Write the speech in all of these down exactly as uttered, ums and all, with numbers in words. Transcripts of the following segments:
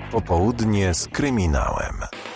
Popołudnie z kryminałem.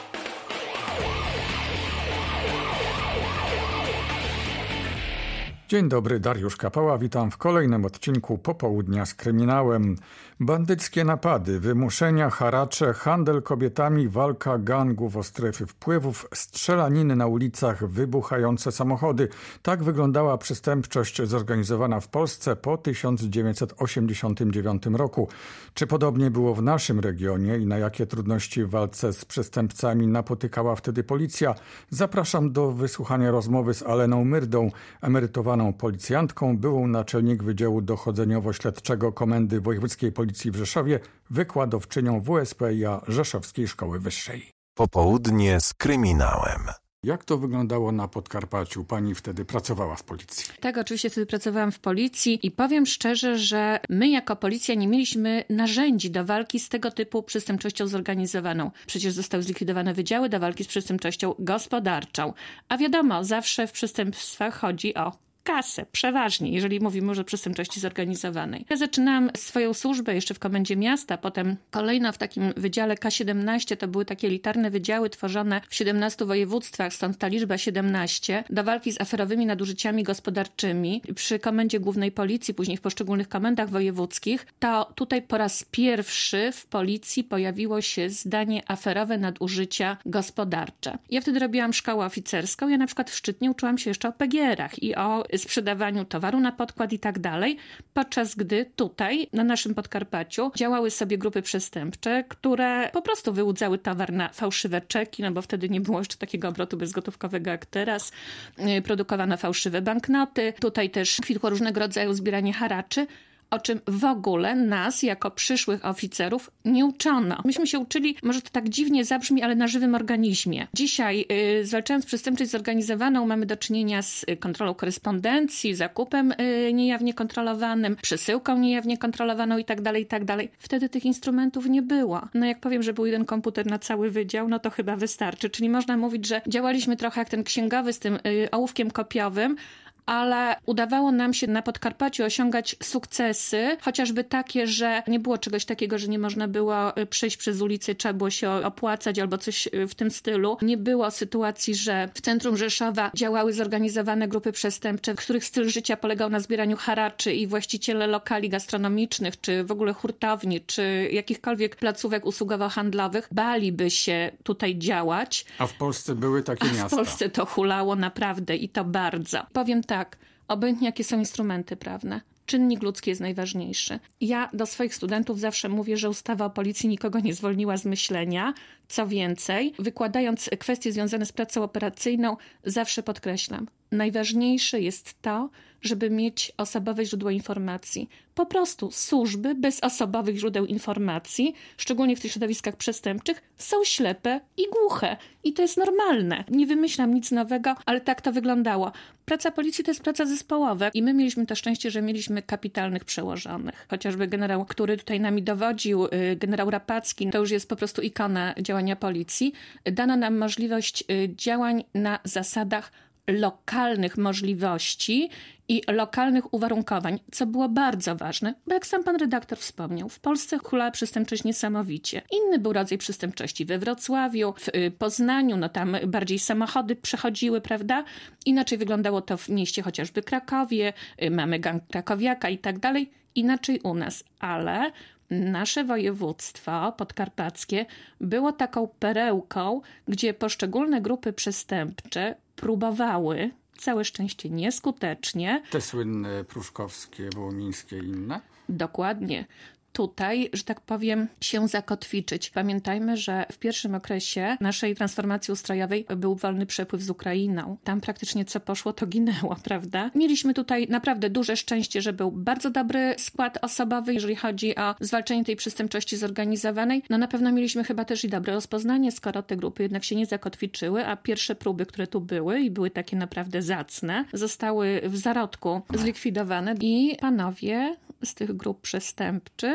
Dzień dobry, Dariusz Kapała, witam w kolejnym odcinku Popołudnia z kryminałem. Bandyckie napady, wymuszenia, haracze, handel kobietami, walka gangów o strefy wpływów, strzelaniny na ulicach, wybuchające samochody. Tak wyglądała przestępczość zorganizowana w Polsce po tysiąc dziewięćset osiemdziesiątym dziewiątym roku. Czy podobnie było w naszym regionie i na jakie trudności w walce z przestępcami napotykała wtedy policja? Zapraszam do wysłuchania rozmowy z Aleną Myrdą, emerytowaną policjantką, byłą naczelnik Wydziału Dochodzeniowo-Śledczego Komendy Wojewódzkiej Policji w Rzeszowie, wykładowczynią W S P i a Rzeszowskiej Szkoły Wyższej. Popołudnie z kryminałem. Jak to wyglądało na Podkarpaciu? Pani wtedy pracowała w policji. Tak, oczywiście wtedy pracowałam w policji i powiem szczerze, że my jako policja nie mieliśmy narzędzi do walki z tego typu przestępczością zorganizowaną. Przecież zostały zlikwidowane wydziały do walki z przestępczością gospodarczą. A wiadomo, zawsze w przestępstwach chodzi o kasę, przeważnie, jeżeli mówimy już o przestępczości zorganizowanej. Ja zaczynałam swoją służbę jeszcze w Komendzie Miasta, potem kolejno w takim wydziale K siedemnaście, to były takie elitarne wydziały tworzone w siedemnastu województwach, stąd ta liczba siedemnaście, do walki z aferowymi nadużyciami gospodarczymi. Przy Komendzie Głównej Policji, później w poszczególnych komendach wojewódzkich, to tutaj po raz pierwszy w policji pojawiło się zdanie aferowe nadużycia gospodarcze. Ja wtedy robiłam szkołę oficerską, ja na przykład w Szczytnie uczyłam się jeszcze o P G R-ach i o sprzedawaniu towaru na podkład i tak dalej, podczas gdy tutaj, na naszym Podkarpaciu, działały sobie grupy przestępcze, które po prostu wyłudzały towar na fałszywe czeki, no bo wtedy nie było jeszcze takiego obrotu bezgotówkowego jak teraz. Produkowano fałszywe banknoty. Tutaj też kwitło różnego rodzaju zbieranie haraczy, o czym w ogóle nas, jako przyszłych oficerów, nie uczono. Myśmy się uczyli, może to tak dziwnie zabrzmi, ale na żywym organizmie. Dzisiaj, yy, zwalczając przestępczość zorganizowaną, mamy do czynienia z kontrolą korespondencji, zakupem yy, niejawnie kontrolowanym, przesyłką niejawnie kontrolowaną i tak dalej, i tak dalej. Wtedy tych instrumentów nie było. No jak powiem, że był jeden komputer na cały wydział, no to chyba wystarczy. Czyli można mówić, że działaliśmy trochę jak ten księgowy z tym yy, ołówkiem kopiowym, ale udawało nam się na Podkarpaciu osiągać sukcesy, chociażby takie, że nie było czegoś takiego, że nie można było przejść przez ulicę, trzeba było się opłacać albo coś w tym stylu. Nie było sytuacji, że w centrum Rzeszowa działały zorganizowane grupy przestępcze, których styl życia polegał na zbieraniu haraczy i właściciele lokali gastronomicznych, czy w ogóle hurtowni, czy jakichkolwiek placówek usługowo-handlowych baliby się tutaj działać. A w Polsce były takie A miasta. W Polsce to hulało naprawdę i to bardzo. Powiem tak, obojętnie jakie są instrumenty prawne, czynnik ludzki jest najważniejszy. Ja do swoich studentów zawsze mówię, że ustawa o policji nikogo nie zwolniła z myślenia. Co więcej, wykładając kwestie związane z pracą operacyjną, zawsze podkreślam, najważniejsze jest to, żeby mieć osobowe źródło informacji. Po prostu służby bez osobowych źródeł informacji, szczególnie w tych środowiskach przestępczych, są ślepe i głuche. I to jest normalne. Nie wymyślam nic nowego, ale tak to wyglądało. Praca policji to jest praca zespołowa i my mieliśmy to szczęście, że mieliśmy kapitalnych przełożonych. Chociażby generał, który tutaj nami dowodził, generał Rapacki, to już jest po prostu ikona działania policji. Dano nam możliwość działań na zasadach lokalnych możliwości i lokalnych uwarunkowań, co było bardzo ważne, bo jak sam pan redaktor wspomniał, w Polsce hulała przestępczość niesamowicie. Inny był rodzaj przestępczości we Wrocławiu, w Poznaniu, no tam bardziej samochody przechodziły, prawda? Inaczej wyglądało to w mieście chociażby Krakowie, mamy gang krakowiaka i tak dalej. Inaczej u nas, ale nasze województwo podkarpackie było taką perełką, gdzie poszczególne grupy przestępcze próbowały, całe szczęście nieskutecznie. Te słynne pruszkowskie, wołomińskie i inne? Dokładnie. Tutaj, że tak powiem, się zakotwiczyć. Pamiętajmy, że w pierwszym okresie naszej transformacji ustrojowej był wolny przepływ z Ukrainą. Tam praktycznie co poszło, to ginęło, prawda? Mieliśmy tutaj naprawdę duże szczęście, że był bardzo dobry skład osobowy, jeżeli chodzi o zwalczanie tej przestępczości zorganizowanej. No na pewno mieliśmy chyba też i dobre rozpoznanie, skoro te grupy jednak się nie zakotwiczyły, a pierwsze próby, które tu były i były takie naprawdę zacne, zostały w zarodku zlikwidowane i panowie z tych grup przestępczych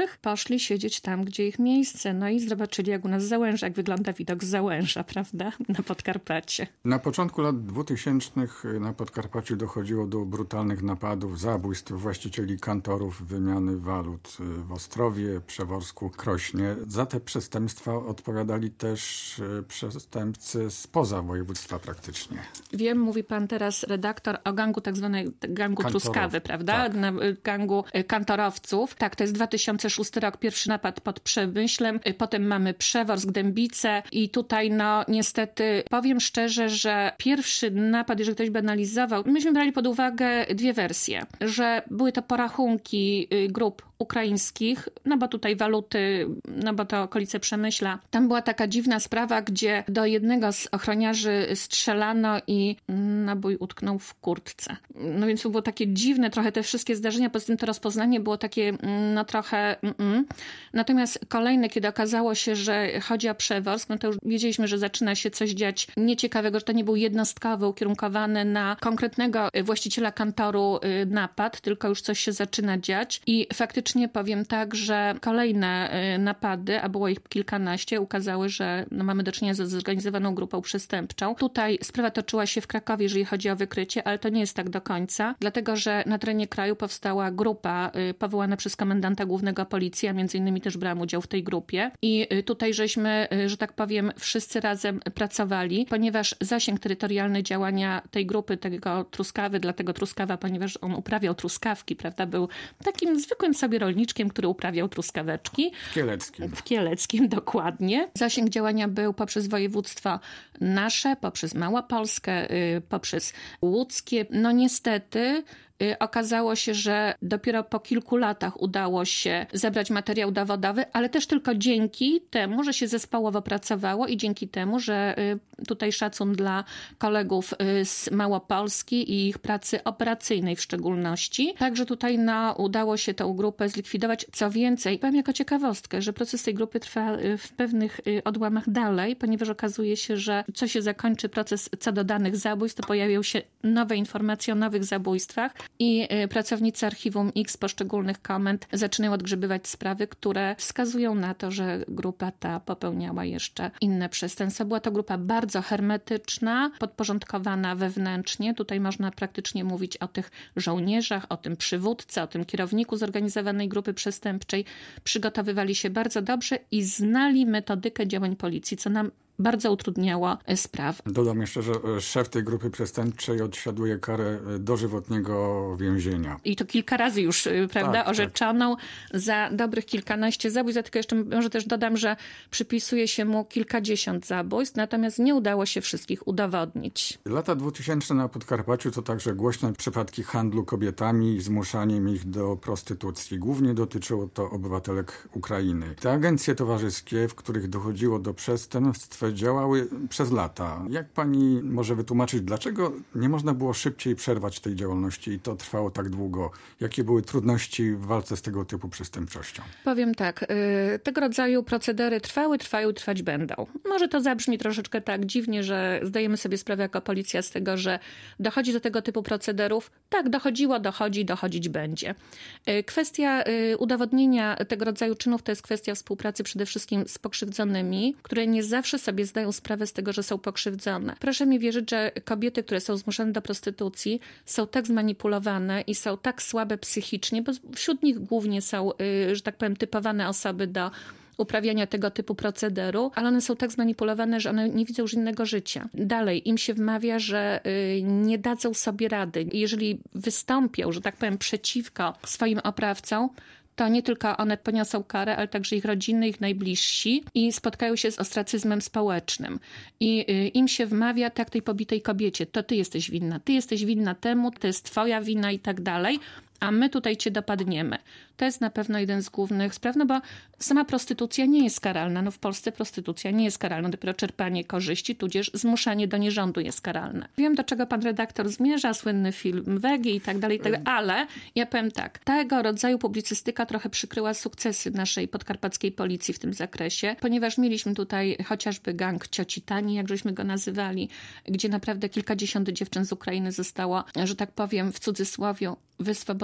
znajomych, poszli siedzieć tam, gdzie ich miejsce. No i zobaczyli, jak u nas Załęża, jak wygląda widok z Załęża, prawda, na Podkarpacie. Na początku lat dwutysięcznych na Podkarpaciu dochodziło do brutalnych napadów, zabójstw właścicieli kantorów, wymiany walut w Ostrowie, Przeworsku, Krośnie. Za te przestępstwa odpowiadali też przestępcy spoza województwa praktycznie. Wiem, mówi pan teraz, redaktor, o gangu tak zwanego gangu Kantorów, Truskawy, prawda? tak. Na gangu kantorowców. Tak, to jest dwa tysiące szósty rok, pierwszy napad pod Przemyślem, potem mamy Przeworsk, Dębice i tutaj no niestety powiem szczerze, że pierwszy napad, jeżeli ktoś by analizował, myśmy brali pod uwagę dwie wersje, że były to porachunki grup ukraińskich, no bo tutaj waluty, no bo to okolice Przemyśla. Tam była taka dziwna sprawa, gdzie do jednego z ochroniarzy strzelano i nabój utknął w kurtce. No więc to było takie dziwne trochę te wszystkie zdarzenia, poza tym to rozpoznanie było takie no trochę mm-mm. Natomiast kolejne, kiedy okazało się, że chodzi o Przeworsk, no to już wiedzieliśmy, że zaczyna się coś dziać nieciekawego, że to nie był jednostkowy, ukierunkowany na konkretnego właściciela kantoru napad, tylko już coś się zaczyna dziać i faktycznie powiem tak, że kolejne napady, a było ich kilkanaście, ukazały, że no mamy do czynienia z zorganizowaną grupą przestępczą. Tutaj sprawa toczyła się w Krakowie, jeżeli chodzi o wykrycie, ale to nie jest tak do końca, dlatego że na terenie kraju powstała grupa powołana przez komendanta głównego policji, a między innymi też brałam udział w tej grupie i tutaj żeśmy, że tak powiem, wszyscy razem pracowali, ponieważ zasięg terytorialny działania tej grupy, tego Truskawy, dlatego Truskawa, ponieważ on uprawiał truskawki, prawda, był takim zwykłym sobie rolniczkiem, który uprawiał truskaweczki. W Kieleckim. W Kieleckim, dokładnie. Zasięg działania był poprzez województwo nasze, poprzez Małopolskę, poprzez łódzkie. No niestety okazało się, że dopiero po kilku latach udało się zebrać materiał dowodowy, ale też tylko dzięki temu, że się zespołowo pracowało i dzięki temu, że tutaj szacun dla kolegów z Małopolski i ich pracy operacyjnej w szczególności. Także tutaj no, udało się tę grupę zlikwidować. Co więcej, powiem jako ciekawostkę, że proces tej grupy trwa w pewnych odłamach dalej, ponieważ okazuje się, że co się zakończy proces co do danych zabójstw, to pojawią się nowe informacje o nowych zabójstwach i pracownicy Archiwum X poszczególnych komend zaczynają odgrzebywać sprawy, które wskazują na to, że grupa ta popełniała jeszcze inne przestępstwa. Była to grupa bardzo hermetyczna, podporządkowana wewnętrznie. Tutaj można praktycznie mówić o tych żołnierzach, o tym przywódcy, o tym kierowniku zorganizowanej grupy przestępczej. Przygotowywali się bardzo dobrze i znali metodykę działań policji, co nam bardzo utrudniało sprawę. Dodam jeszcze, że szef tej grupy przestępczej odsiaduje karę dożywotniego więzienia. I to kilka razy już, prawda, tak, orzeczoną tak. za dobrych kilkanaście zabójstw. Ja tylko jeszcze może też dodam, że przypisuje się mu kilkadziesiąt zabójstw, natomiast nie udało się wszystkich udowodnić. Lata dwutysięczne na Podkarpaciu to także głośne przypadki handlu kobietami i zmuszaniem ich do prostytucji. Głównie dotyczyło to obywatelek Ukrainy. Te agencje towarzyskie, w których dochodziło do przestępstw, działały przez lata. Jak pani może wytłumaczyć, dlaczego nie można było szybciej przerwać tej działalności i to trwało tak długo? Jakie były trudności w walce z tego typu przestępczością? Powiem tak, yy, tego rodzaju procedery trwały, trwają, trwać będą. Może to zabrzmi troszeczkę tak dziwnie, że zdajemy sobie sprawę jako policja z tego, że dochodzi do tego typu procederów. Tak, dochodziło, dochodzi, dochodzić będzie. Yy, kwestia yy, udowodnienia tego rodzaju czynów to jest kwestia współpracy przede wszystkim z pokrzywdzonymi, które nie zawsze sobie zdają sprawę z tego, że są pokrzywdzone. Proszę mi wierzyć, że kobiety, które są zmuszone do prostytucji, są tak zmanipulowane i są tak słabe psychicznie, bo wśród nich głównie są, że tak powiem, typowane osoby do uprawiania tego typu procederu, ale one są tak zmanipulowane, że one nie widzą już innego życia. Dalej, im się wmawia, że nie dadzą sobie rady. Jeżeli wystąpią, że tak powiem, przeciwko swoim oprawcom, to nie tylko one poniosą karę, ale także ich rodziny, ich najbliżsi i spotkają się z ostracyzmem społecznym. I im się wmawia, tak tej pobitej kobiecie, to ty jesteś winna, ty jesteś winna temu, to jest twoja wina i tak dalej, a my tutaj cię dopadniemy. To jest na pewno jeden z głównych spraw, no bo sama prostytucja nie jest karalna. No w Polsce prostytucja nie jest karalna, dopiero czerpanie korzyści, tudzież zmuszanie do nierządu jest karalne. Wiem, do czego pan redaktor zmierza, słynny film Wegi i tak dalej, i tak dalej, ale ja powiem tak, tego rodzaju publicystyka trochę przykryła sukcesy naszej podkarpackiej policji w tym zakresie, ponieważ mieliśmy tutaj chociażby gang cioci Tani, jak żeśmy go nazywali, gdzie naprawdę kilkadziesiąt dziewczyn z Ukrainy zostało, że tak powiem w cudzysłowie, wyswobodzone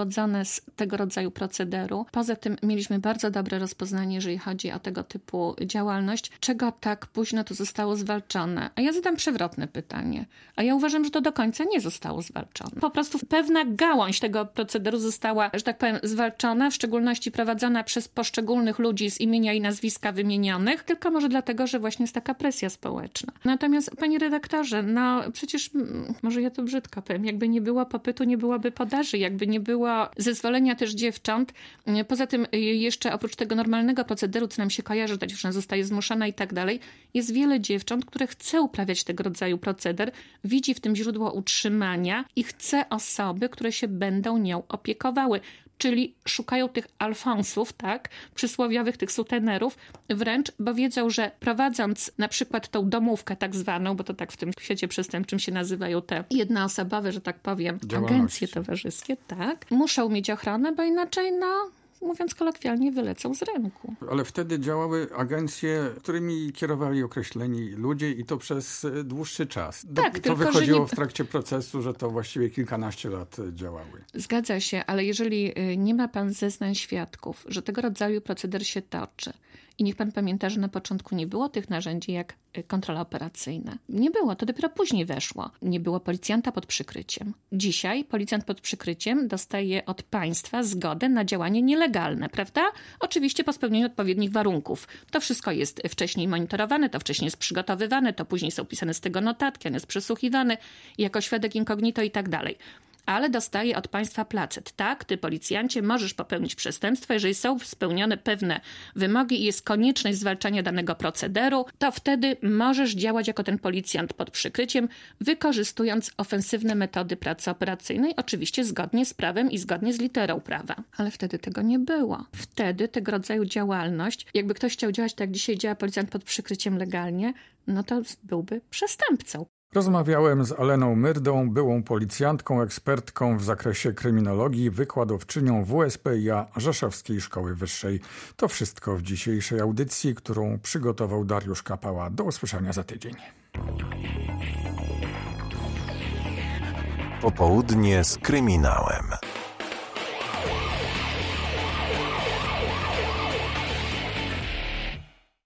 wywodzone z tego rodzaju procederu. Poza tym mieliśmy bardzo dobre rozpoznanie, jeżeli chodzi o tego typu działalność. Czego tak późno to zostało zwalczone? A ja zadam przewrotne pytanie. A ja uważam, że to do końca nie zostało zwalczone. Po prostu pewna gałąź tego procederu została, że tak powiem, zwalczona, w szczególności prowadzona przez poszczególnych ludzi z imienia i nazwiska wymienionych, tylko może dlatego, że właśnie jest taka presja społeczna. Natomiast, panie redaktorze, no przecież, może ja to brzydko powiem, jakby nie było popytu, nie byłoby podaży, jakby nie było zezwolenia też dziewcząt. Poza tym jeszcze oprócz tego normalnego procederu, co nam się kojarzy, że ta dziewczyna zostaje zmuszana i tak dalej, jest wiele dziewcząt, które chce uprawiać tego rodzaju proceder, widzi w tym źródło utrzymania i chce osoby, które się będą nią opiekowały. Czyli szukają tych alfonsów, tak, przysłowiowych tych sutenerów, wręcz, bo wiedzą, że prowadząc na przykład tą domówkę tak zwaną, bo to tak w tym świecie przestępczym się nazywają te jednoosobowe, że tak powiem, agencje towarzyskie, tak, muszą mieć ochronę, bo inaczej, no, mówiąc kolokwialnie, wylecą z rynku. Ale wtedy działały agencje, którymi kierowali określeni ludzie i to przez dłuższy czas. Tak, to tylko, wychodziło że nie... w trakcie procesu, że to właściwie kilkanaście lat działały. Zgadza się, ale jeżeli nie ma pan zeznań świadków, że tego rodzaju proceder się toczy, i niech pan pamięta, że na początku nie było tych narzędzi jak kontrola operacyjna. Nie było, to dopiero później weszło. Nie było policjanta pod przykryciem. Dzisiaj policjant pod przykryciem dostaje od państwa zgodę na działanie nielegalne, prawda? Oczywiście po spełnieniu odpowiednich warunków. To wszystko jest wcześniej monitorowane, to wcześniej jest przygotowywane, to później są pisane z tego notatki, on jest przesłuchiwany jako świadek incognito i tak dalej. Ale dostaje od państwa placet. Tak, ty policjancie możesz popełnić przestępstwo, jeżeli są spełnione pewne wymogi i jest konieczność zwalczania danego procederu, to wtedy możesz działać jako ten policjant pod przykryciem, wykorzystując ofensywne metody pracy operacyjnej, oczywiście zgodnie z prawem i zgodnie z literą prawa. Ale wtedy tego nie było. Wtedy tego rodzaju działalność, jakby ktoś chciał działać tak jak dzisiaj działa policjant pod przykryciem legalnie, no to byłby przestępcą. Rozmawiałem z Aleną Myrdą, byłą policjantką, ekspertką w zakresie kryminologii, wykładowczynią W S P i a Rzeszowskiej Szkoły Wyższej. To wszystko w dzisiejszej audycji, którą przygotował Dariusz Kapała. Do usłyszenia za tydzień. Popołudnie z kryminałem.